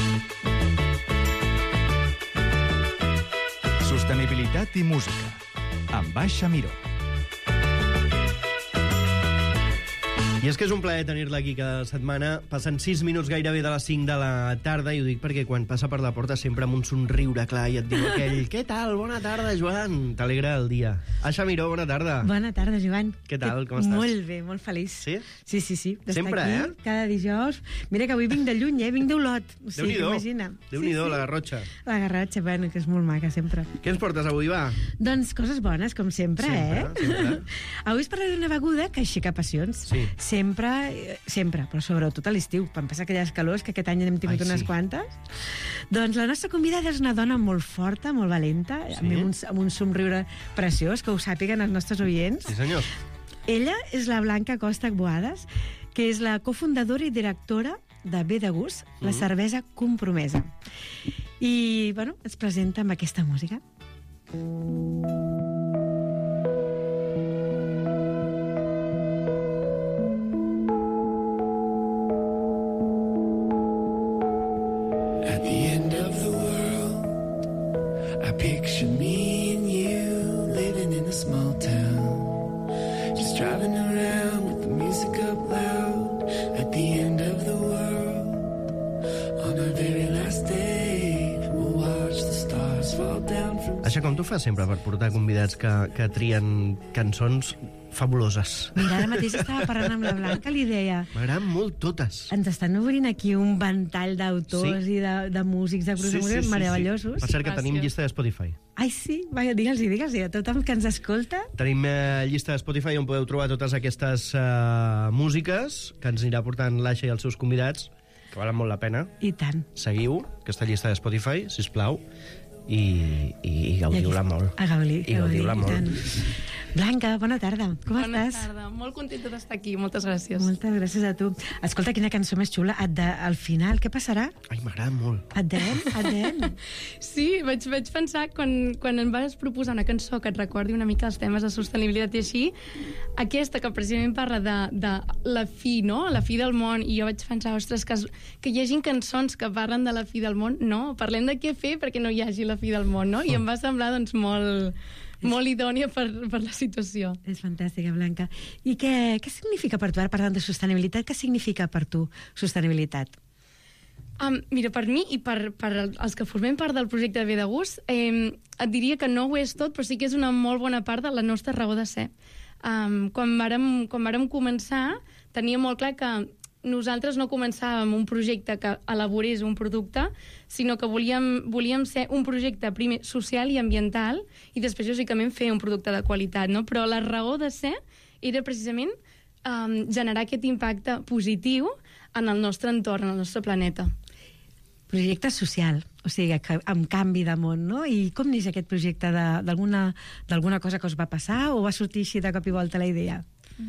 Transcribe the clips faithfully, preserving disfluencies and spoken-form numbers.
Sostenibilitat i música, amb Baixa Miró. I és que és un plaer tenir-la aquí cada setmana. Passen sis minuts gairebé de les cinc de la tarda, i ho dic perquè quan passa per la porta sempre amb un somriure clar i et diu aquell «Què tal? Bona tarda, Joan!» T'alegra el dia. Aixa Miró, bona tarda. Bona tarda, Joan. Què tal? Com estàs? Molt bé, molt feliç. Sí? Sí, sí, sí. Sempre, aquí, eh? cada dijous. Mira que avui vinc de lluny, eh? Vinc d'Olot. O sigui, Déu-n'hi-do. imagina. Déu-n'hi-do, Sí, sí. la Garrotxa. La Garrotxa, bueno, que és molt maca, sempre. Què ens portes avui, va? Doncs coses bones, com sempre, Sempre, eh? sempre. Avui es parla d'una beguda que aixeca passions. Sí. Sempre, eh, sempre, però sobretot a l'estiu, quan passa aquelles calors, que aquest any n'hem tingut Ai, unes sí. quantes. Doncs la nostra convidada és una dona molt forta, molt valenta, Sí. amb, un, amb un somriure preciós, que ho sàpiguen els nostres oients. Sí, senyor. Ella és la Blanca Costa Boades, que és la cofundadora i directora de Ve de Gust, la Mm. cervesa compromesa. I, bueno, ens presenta amb aquesta música. At the end of the world, I picture me and you living in a small town, just driving around with the music up loud. At the end of the world, on our very last day, we'll watch the stars fall down from... Aixa, com tu fas sempre per portar convidats que, que trien cançons fabuloses? Mira, ara mateix estava parlant amb la Blanca, li deia... M'agraden molt totes. Ens estan obrint aquí un ventall d'autors Sí. i de, de músics, de grups de música meravellosos. Per cert, que tenim Gràcies. llista de Spotify. Ai, sí? Vaja, digue'ls, digue'ls, a tothom que ens escolta. Tenim eh, llista de Spotify on podeu trobar totes aquestes eh, músiques que ens anirà portant l'Aixa i els seus convidats, que valen molt la pena. I tant. Seguiu aquesta llista de Spotify, sisplau, i, i, i gaudiu-la molt. A Gaudí, I gaudiu-la i molt. tant. Blanca, bona tarda. Com Bona estàs? tarda, molt contenta d'estar aquí, moltes gràcies. Moltes gràcies a tu. Escolta, quina cançó més xula. Et de, al final, què passarà? Ai, m'agrada molt. Et den? Et den? Sí, vaig, vaig pensar, quan, quan em vas proposar una cançó que et recordi una mica els temes de sostenibilitat i així, aquesta que precisament parla de, de la fi, no?, la fi del món, i jo vaig pensar, ostres, que, es- que hi hagin cançons que parlen de la fi del món, no, parlem de què fer perquè no hi hagi la fi del món, no? I em va semblar, doncs, molt, molt idònia per, per la situació. És fantàstica, Blanca. I què, què significa per tu, ara parlant de sostenibilitat, què significa per tu sostenibilitat? Um, mira, per mi i per, per els que formem part del projecte Ve de Gust, eh, et diria que no ho és tot, però sí que és una molt bona part de la nostra raó de ser. Um, quan, vàrem, quan vàrem començar, tenia molt clar que nosaltres no començàvem un projecte que elaborés un producte, sinó que volíem, volíem ser un projecte primer social i ambiental, i després, lògicament, fer un producte de qualitat, no? Però la raó de ser era precisament um, generar aquest impacte positiu en el nostre entorn, en el nostre planeta. Projecte social, o sigui, que, amb canvi de món, no? I com neix aquest projecte? De- d'alguna d'alguna cosa que us va passar o va sortir així de cop i volta la idea?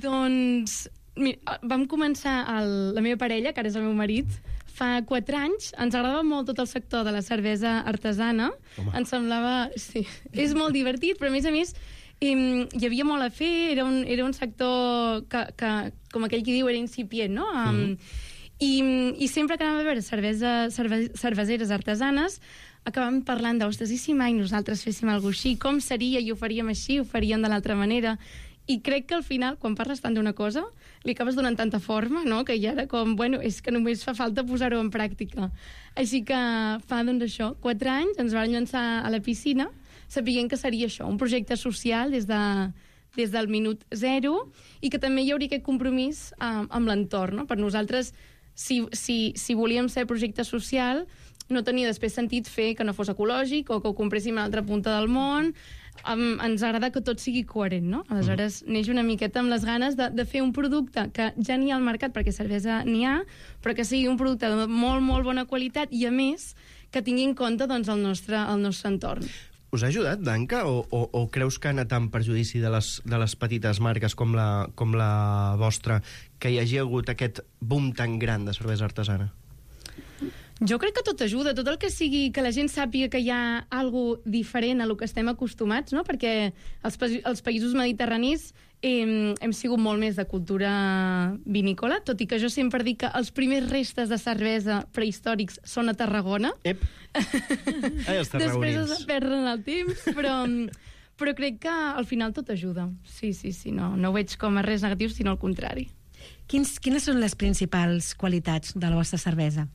Doncs mira, vam començar, el, la meva parella, que ara és el meu marit, fa quatre anys. Ens agradava molt tot el sector de la cervesa artesana. Home. Ens semblava... Sí, és molt divertit, però a més a més em, hi havia molt a fer, era un, era un sector que, que, com aquell qui diu, era incipient, no? Um, Mm. I, I sempre que anàvem a veure cervesa, cerve, cerveseres artesanes, acabàvem parlant de, ostres, i si mai nosaltres féssim alguna cosa així? Com seria? I ho faríem així? Ho faríem de l'altra manera? I crec que al final, quan parles tant d'una cosa, li acabes donant tanta forma, no?, que ja era com, bueno, és que només fa falta posar-ho en pràctica. Així que fa, doncs, això, quatre anys ens vam llançar a la piscina, sapient que seria això, un projecte social des de des del minut zero, i que també hi hauria aquest compromís eh, amb l'entorn, no? Per nosaltres, si, si, si volíem ser projecte social, no tenia després sentit fer que no fos ecològic o que ho compréssim a l'altra punta del món. Um, ens agrada que tot sigui coherent, no? Aleshores, mm. neix una miqueta amb les ganes de, de fer un producte que ja n'hi ha al mercat, perquè cervesa n'hi ha, però que sigui un producte de molt, molt bona qualitat i, a més, que tingui en compte, doncs, el nostre, el nostre entorn. Us ha ajudat, Blanca, o, o, o creus que ha anat en perjudici de les, de les petites marques com la, com la vostra, que hi hagi hagut aquest boom tan gran de cervesa artesana? Jo crec que tot ajuda, tot el que sigui que la gent sàpiga que hi ha algo diferent a lo que estem acostumats, no? Perquè els, pa els països mediterranis eh, hem sigut molt més de cultura vinícola, tot i que jo sempre dic que els primers restes de cervesa prehistòrics són a Tarragona. Ep. Ai, els Després tarragonins. es perden el temps, però, però crec que al final tot ajuda. Sí, sí, sí, no, no ho veig com a res negatiu, sinó al contrari. Quins, quines són les principals qualitats de la vostra cervesa?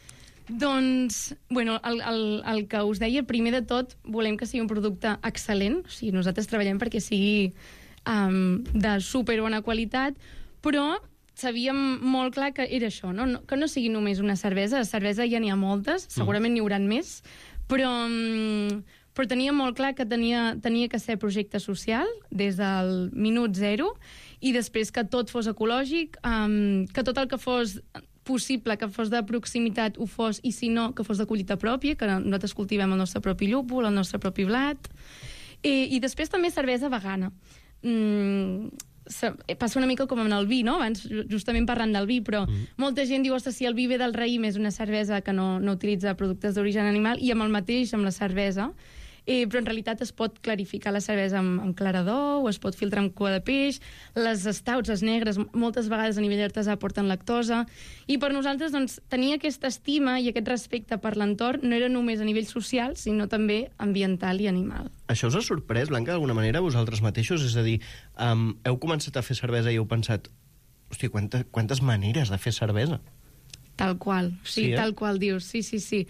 Doncs, bueno, el, el, el que us deia, primer de tot, volem que sigui un producte excel·lent, o sigui, nosaltres treballem perquè sigui um, de superbona qualitat, però sabíem molt clar que era això, no? No, que no sigui només una cervesa, de cervesa ja n'hi ha moltes, segurament n'hi hauran més, però, um, però teníem molt clar que tenia, tenia que ser projecte social des del minut zero, i després que tot fos ecològic, um, que tot el que fos possible que fos de proximitat ho fos, i si no, que fos de collita pròpia, que nosaltres cultivem el nostre propi llúpol, el nostre propi blat. I, i després també cervesa vegana. Mm, passa una mica com amb el vi, no? Abans, justament parlant del vi, però mm. molta gent diu, ostres, si el vi ve del raïm és una cervesa que no, no utilitza productes d'origen animal, i amb el mateix, amb la cervesa. Eh, però en realitat es pot clarificar la cervesa amb, amb clarador, o es pot filtrar amb cua de peix, les stouts, les negres, moltes vegades a nivell artesà porten lactosa, i per nosaltres doncs, tenir aquesta estima i aquest respecte per l'entorn no era només a nivell social, sinó també ambiental i animal. Això us ha sorprès, Blanca, d'alguna manera, vosaltres mateixos? És a dir, um, heu començat a fer cervesa i heu pensat, hòstia, quanta, quantes maneres de fer cervesa? Tal qual, sí, sí eh? tal qual dius, sí, sí, sí.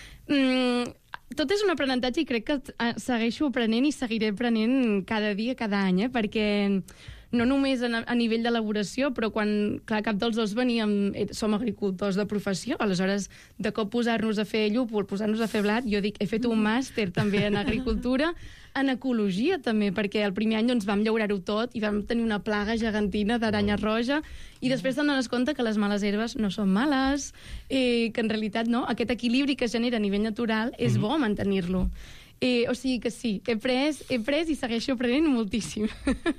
Mm, tot és un aprenentatge i crec que segueixo aprenent i seguiré aprenent cada dia, cada any, eh? Perquè no només a, a nivell d'elaboració, però quan, clar, cap dels dos veníem, som agricultors de professió, aleshores, de cop posar-nos a fer llúpol, posar-nos a fer blat, jo dic, he fet un màster també en agricultura, en ecologia també, perquè el primer any doncs, vam llaurar-ho tot i vam tenir una plaga gegantina d'aranya roja, i després t'han donat compte que les males herbes no són males, eh, que en realitat no, aquest equilibri que es genera a nivell natural és bo mantenir-lo. Eh, o sigui que sí, he pres, he pres i segueixo aprenent moltíssim.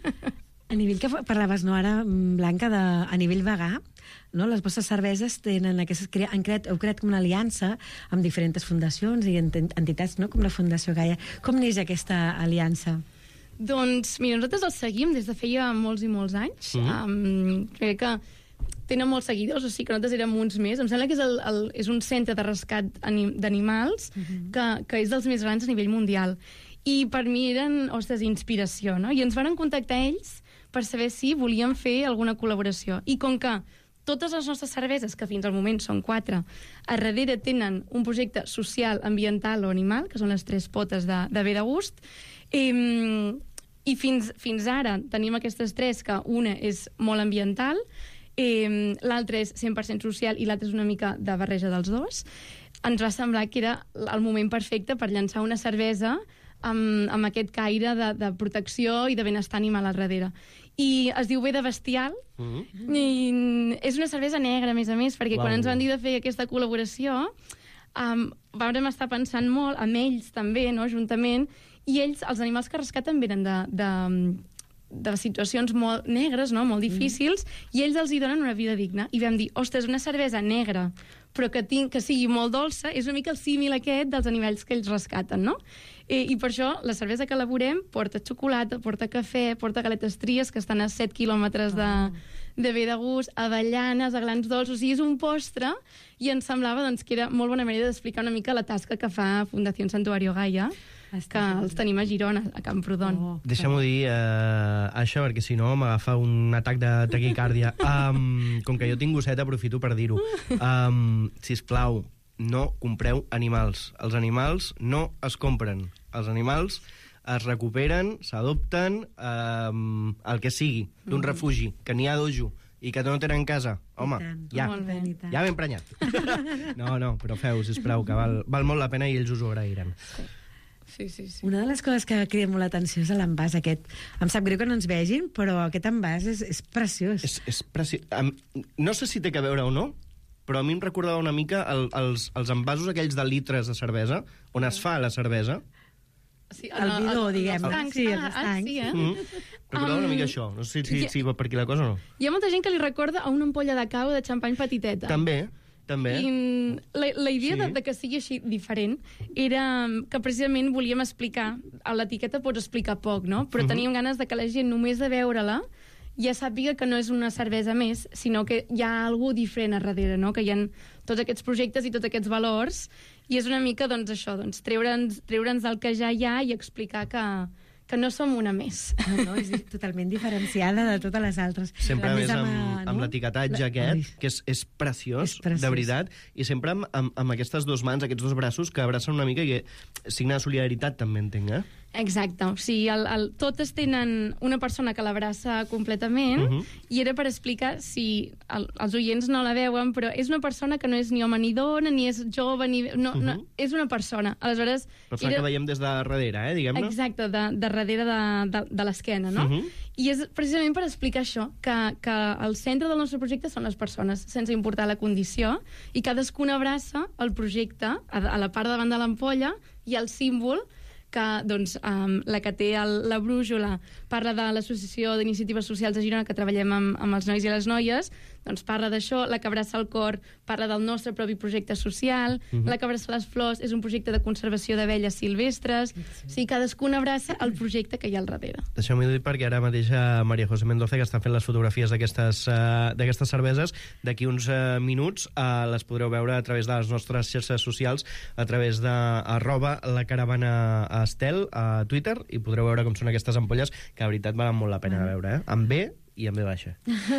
A nivell que parlaves, no, ara, Blanca, de, a nivell vegà, no? Les vostres cerveses tenen aquestes, han creat, heu creat com una aliança amb diferents fundacions i entitats, no? Com la Fundació Gaia. Com neix aquesta aliança? Doncs, mira, nosaltres els seguim des de feia molts i molts anys. Mm-hmm. um, crec que tenen molts seguidors, o sigui que nosaltres érem uns més. Em sembla que és, el, el, és un centre de rescat d'animals mm-hmm. que, que és dels més grans a nivell mundial. I per mi eren, ostres, inspiració, no? I ens van contactar ells per saber si volíem fer alguna col·laboració. I com que totes les nostres cerveses, que fins al moment són quatre, a darrere tenen un projecte social, ambiental o animal, que són les tres potes de, de bé de gust, eh, i fins, fins ara tenim aquestes tres, que una és molt ambiental, eh, l'altra és cent per cent social i l'altra és una mica de barreja dels dos, ens va semblar que era el moment perfecte per llançar una cervesa amb, amb aquest caire de, de protecció i de benestar animal al darrere. I es diu Bé de Bestial, mm-hmm. i és una cervesa negra, a més a més, perquè wow. quan ens van dir de fer aquesta col·laboració, um, vam estar pensant molt, amb ells també, no?, juntament, i ells, els animals que rescaten venen de, de, de situacions molt negres, no?, molt difícils, mm. i ells els hi donen una vida digna. I vam dir, ostres, una cervesa negra, però que, tinc, que sigui molt dolça, és una mica el símil aquest dels animals que ells rescaten, no? I, i per això la cervesa que elaborem porta xocolata, porta cafè, porta galetes tries, que estan a set quilòmetres de, de bé de gust, avellanes, aglans dolços, o sigui, és un postre, i ens semblava doncs, que era molt bona manera d'explicar una mica la tasca que fa Fundació Santuario Gaia, que els tenim a Girona, a Camprodon. Oh, Deixa'm-ho dir, uh, això, perquè si no m'agafa un atac de taquicàrdia. Um, com que jo tinc gosset, aprofito per dir-ho. Um, sisplau, no compreu animals. Els animals no es compren. Els animals es recuperen, s'adopten, um, el que sigui, d'un mm. refugi, que n'hi ha dojo, i que no tenen casa. Home, ja, ja ben prenyat. No, no, però feu, sisplau, que val, val molt la pena i ells us ho agrairan. Sí, sí, sí. Una de les coses que crida molt l'atenció és l'envàs aquest. Em sap greu que no ens vegin, però aquest envàs és, és preciós. És, és preciós. Um, no sé si té que veure o no, però a mi em recordava una mica el, els, els envasos aquells de litres de cervesa, on es fa la cervesa. Sí, el bidó, diguem. El sí, el ah, sí, eh? Mm. Recordava um, una mica això. No sé si, si, si va per aquí la cosa o no. Hi ha molta gent que li recorda a una ampolla de cava de xampany petiteta. També. també. I la, la idea Sí. sí. de, de que sigui així diferent era que precisament volíem explicar, a l'etiqueta pots explicar poc, no? Però uh -huh. teníem ganes de que la gent, només de veure-la, ja sàpiga que no és una cervesa més, sinó que hi ha alguna diferent a darrere, no? Que hi ha tots aquests projectes i tots aquests valors, i és una mica, doncs, això, doncs, treure'ns treure'ns del que ja hi ha i explicar que, que no som una més. No, no, és totalment diferenciada de totes les altres. Sempre A més amb, no? amb l'etiquetatge La- aquest, Ai. que és, és, preciós, És preciós. de veritat, i sempre amb, amb, amb aquestes dues mans, aquests dos braços, que abracen una mica i que signa de solidaritat, també entenc, eh? Exacte, o sigui, el, el, totes tenen una persona que l'abraça completament, uh -huh. i era per explicar, si el, els oients no la veuen, però és una persona que no és ni home ni dona, ni és jove, ni... No, uh -huh. no, és una persona. Aleshores... Persona era... que veiem des de darrere, eh, diguem-ne. Exacte, de, de darrere de, de, de l'esquena, no? Uh -huh. I és precisament per explicar això, que, que el centre del nostre projecte són les persones, sense importar la condició, i cadascuna abraça el projecte a, a la part davant de l'ampolla i el símbol que, doncs, um, la que té el, la brújula parla de l'Associació d'Iniciatives Socials de Girona, que treballem amb, amb els nois i les noies, doncs parla d'això, la que abraça el cor parla del nostre propi projecte social, uh -huh. la que abraça les flors és un projecte de conservació d'abelles silvestres, sí. O sigui, cadascuna abraça el projecte que hi ha al darrere. Deixeu-m'ho dir perquè ara mateix a Maria José Mendoza, que està fent les fotografies d'aquestes uh, d'aquestes cerveses, d'aquí uns uh, minuts uh, les podreu veure a través de les nostres xarxes socials, a través de arroba la caravana Estel a Twitter, i podreu veure com són aquestes ampolles, que de veritat valen molt la pena de veure, eh? Amb B i amb B baixa.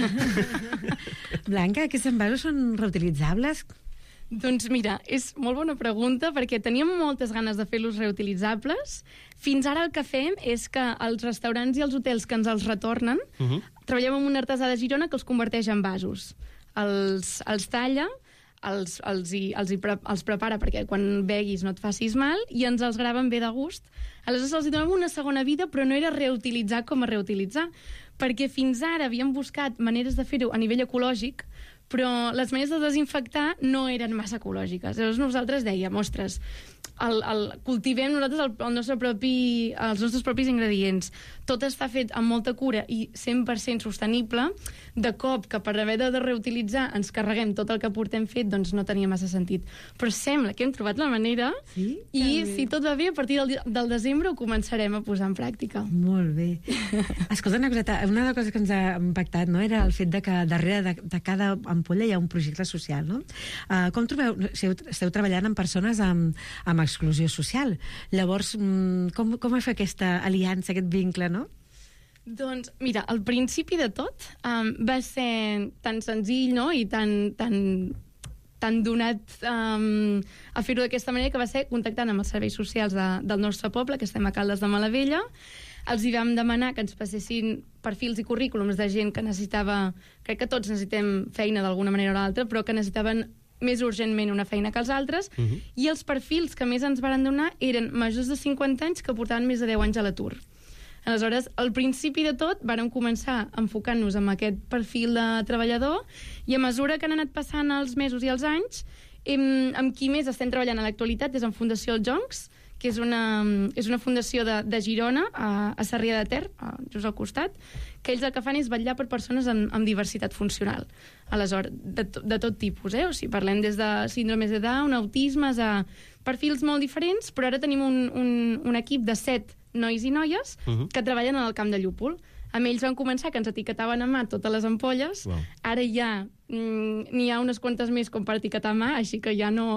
Blanca, aquests envasos són reutilitzables? Doncs mira, és molt bona pregunta, perquè teníem moltes ganes de fer-los reutilitzables. Fins ara el que fem és que els restaurants i els hotels que ens els retornen, uh -huh. treballem amb un artesà de Girona que els converteix en vasos. Els, els talla, els, els, hi, els, hi pre, els prepara perquè quan beguis no et facis mal, i ens els graven bé de gust. Aleshores els hi donem una segona vida, però no era reutilitzar com a reutilitzar, perquè fins ara havíem buscat maneres de fer-ho a nivell ecològic, però les maneres de desinfectar no eren massa ecològiques. Llavors nosaltres dèiem, ostres, el, el, cultivem nosaltres el, el nostre propi, els nostres propis ingredients. Tot està fet amb molta cura i cent per cent sostenible. De cop, que per haver de reutilitzar ens carreguem tot el que portem fet, doncs no tenia massa sentit. Però sembla que hem trobat la manera, sí? I si tot va bé, a partir del, del desembre ho començarem a posar en pràctica. Molt bé. Escolta, una coseta, una de les coses que ens ha impactat, no?, era el fet de que darrere de, de cada ampolla hi ha un projecte social, no? Uh, com trobeu, si esteu treballant amb persones amb, amb exclusió social, llavors com, com fer aquesta aliança, aquest vincle, no? Doncs, mira, al principi de tot um, va ser tan senzill, no?, i tan, tan, tan donat um, a fer-ho d'aquesta manera, que va ser contactant amb els serveis socials de, del nostre poble, que estem a Caldes de Malavella. Els hi vam demanar que ens passessin perfils i currículums de gent que necessitava, crec que tots necessitem feina d'alguna manera o l'altra, però que necessitaven més urgentment una feina que els altres, uh -huh. i els perfils que més ens varen donar eren majors de cinquanta anys que portaven més de deu anys a l'atur. Aleshores, al principi de tot, vàrem començar enfocant-nos en aquest perfil de treballador, i a mesura que han anat passant els mesos i els anys, hem, amb qui més estem treballant a l'actualitat és en Fundació Els Joncs, que és una, és una fundació de, de Girona, a, a Sarrià de Ter, a, just al costat, que ells el que fan és vetllar per persones amb, amb diversitat funcional. Aleshores, de, de tot tipus, eh? O sigui, parlem des de síndromes de Down, autismes, a perfils molt diferents, però ara tenim un, un, un equip de set nois i noies uh -huh. que treballen en el camp de Llúpol. Amb ells van començar que ens etiquetaven a mà totes les ampolles. Wow. Ara ja mm, n'hi ha unes quantes més com per etiquetar a mà, així que ja no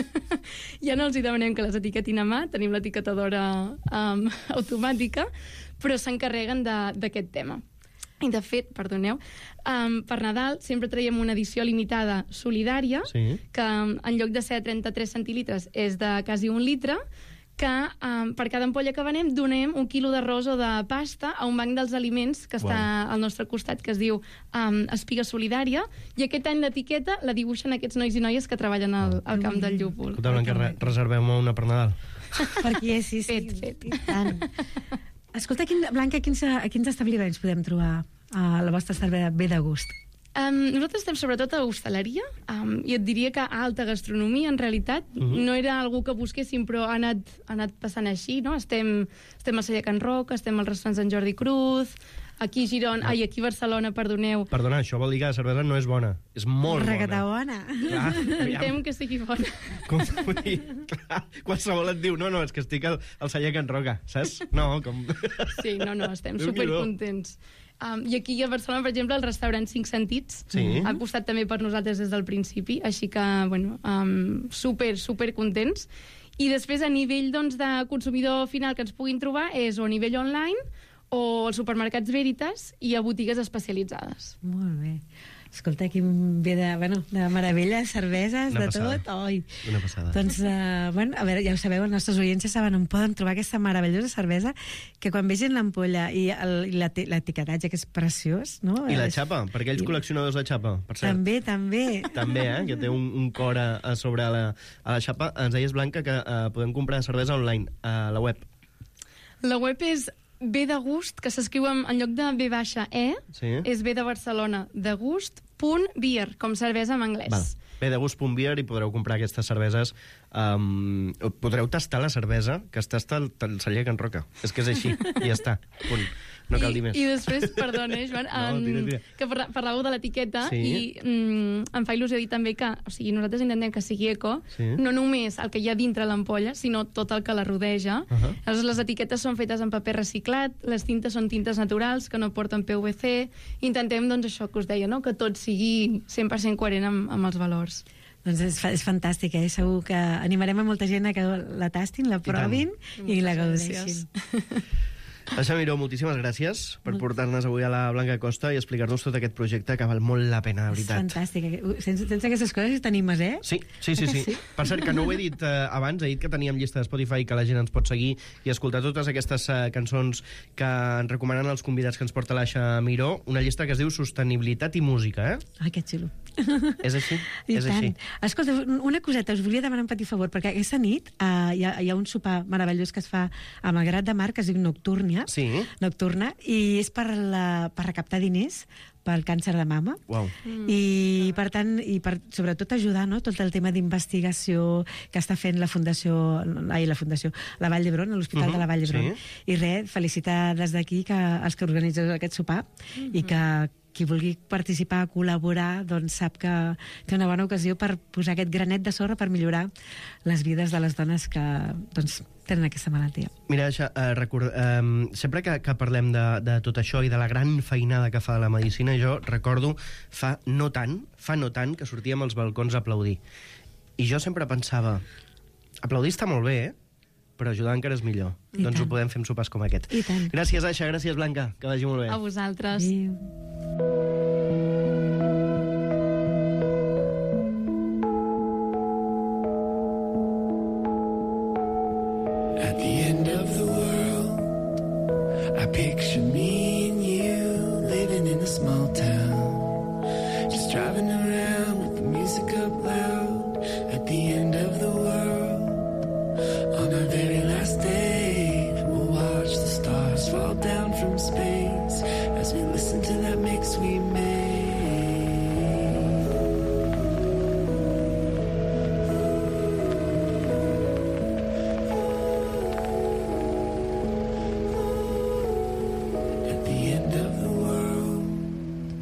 ja no els hi demanem que les etiquetin a mà, tenim l'etiquetadora um, automàtica, però s'encarreguen d'aquest tema. I, de fet, perdoneu, um, per Nadal sempre traiem una edició limitada solidària, sí. que um, en lloc de ser trenta-tres centilitres és de quasi un litre, que um, per cada ampolla que venem donem un quilo d'arròs o de pasta a un banc dels aliments que està wow. al nostre costat, que es diu um, Espiga Solidària, i aquest any l'etiqueta la dibuixen aquests nois i noies que treballen al, al camp del Llúpol. Escolta, Blanca, re reservem una per Nadal. Perquè sí, sí. Fet, fet. Escolta, quin, Blanca, quins, a quins establiments podem trobar a la vostra cervesa bé de gust? Um, nosaltres estem sobretot a hostaleria, um, i et diria que a alta gastronomia, en realitat. Uh -huh. No era algú que busquéssim, però ha anat, ha anat passant així, no? Estem, estem a Sella Can Roca, estem als restaurants d'en Jordi Cruz, aquí a Girona, ai, aquí a Barcelona, perdoneu. Perdona, això vol dir que la cervesa no és bona. És molt Requeta bona. bona. Clar, Intentem que sigui bona. Com vull dir, clar, qualsevol et diu, no, no, és que estic al, al celler Can Roca, saps? No, com... Sí, no, no, estem Déu-n'hi-do. supercontents. Um, I aquí a Barcelona, per exemple, el restaurant Cinc Sentits Sí. ha apostat també per nosaltres des del principi, així que, bueno, um, super, super contents. I després, a nivell doncs, de consumidor final que ens puguin trobar, és o a nivell online o als supermercats Veritas i a botigues especialitzades. Molt bé. Escolta, aquí ve de, bueno, de meravella, cerveses, Una de passada. tot. Oi. Una passada. Doncs, uh, bueno, a veure, ja ho sabeu, els nostres oients ja saben on poden trobar aquesta meravellosa cervesa que quan vegin l'ampolla i el- i l'eti- l'etiquetatge, que és preciós, no? I la És- xapa, per aquells I- col·leccionadors de xapa, per cert. També, també. També, eh? Que té un, un cor a, a sobre la, a la xapa. Ens deies, Blanca, que eh, podem comprar cervesa online a la web. La web és B de gust, que s'escriu en, en lloc de B baixa E, Sí. és B de Barcelona, de gust, punt beer, com cervesa en anglès. Val. Bé, de gust punt beer i podreu comprar aquestes cerveses. Um, podreu tastar la cervesa que es tasta al, al celler Can Roca. És que és així, i ja està. Punt. No cal I, dir més. I després, perdona, eh, Joan, No, en, tira, tira. que parla- parlàveu de l'etiqueta Sí. i mm, em fa il·lusió dir també que, o sigui, nosaltres intentem que sigui eco, Sí. no només el que hi ha dintre l'ampolla, sinó tot el que la rodeja. Uh -huh. Aleshores, les etiquetes són fetes en paper reciclat, les tintes són tintes naturals, que no porten P V C. Intentem, doncs, això que us deia, no?, que tot sigui cent per cent coherent amb, amb els valors. Doncs és, fa- és fantàstic, eh? Segur que animarem a molta gent a que la tastin, la provin i, i la Moltes gaudeixin. gràcies. Aixa Miró, moltíssimes gràcies per portar-nos avui a la Blanca Costa i explicar-nos tot aquest projecte que val molt la pena, de És veritat. fantàstic. Sense, sense aquestes coses t'animes, eh? Sí, sí, sí, Ah que sí. sí? Per cert, que no ho he dit eh, abans, he dit que teníem llista de Spotify que la gent ens pot seguir i escoltar totes aquestes eh, cançons que ens recomanen els convidats que ens porta l'Aixa Miró, una llista que es diu Sostenibilitat i Música, eh? Ai, que xulo. És així? I és tant. així. Escolta, una coseta, us volia demanar un petit favor, perquè aquesta nit uh, hi, ha, hi ha un sopar meravellós que es fa a Malgrat de Mar, que es diu Nocturnia, Sí? Nocturna, i és per, la, per recaptar diners pel càncer de mama. Uau. Mm. I, per tant, i per, sobretot ajudar, no?, tot el tema d'investigació que està fent la Fundació, ai, la Fundació, la Vall d'Hebron, l'Hospital Mhm, de la Vall d'Hebron. sí. I res, felicitar des d'aquí que els que organitzeu aquest sopar i que qui vulgui participar, col·laborar, doncs sap que té una bona ocasió per posar aquest granet de sorra per millorar les vides de les dones que doncs, tenen aquesta malaltia. Mira, Aixa, eh, record, eh, sempre que, que parlem de, de tot això i de la gran feinada que fa la medicina, jo recordo fa no tant, fa no tant, que sortíem als balcons a aplaudir. I jo sempre pensava, aplaudir està molt bé, eh? Però ajudar encara és millor. I doncs tant. ho podem fer amb sopars com aquest. I tant. Gràcies, Aixa, gràcies, Blanca, que vagi molt bé. A vosaltres. Adéu. At the end of the world, I picture me and you living in a small town, just driving around with the music up loud. At the end of the world, on our very last day, we'll watch the stars fall down from space as we listen to that mix we made.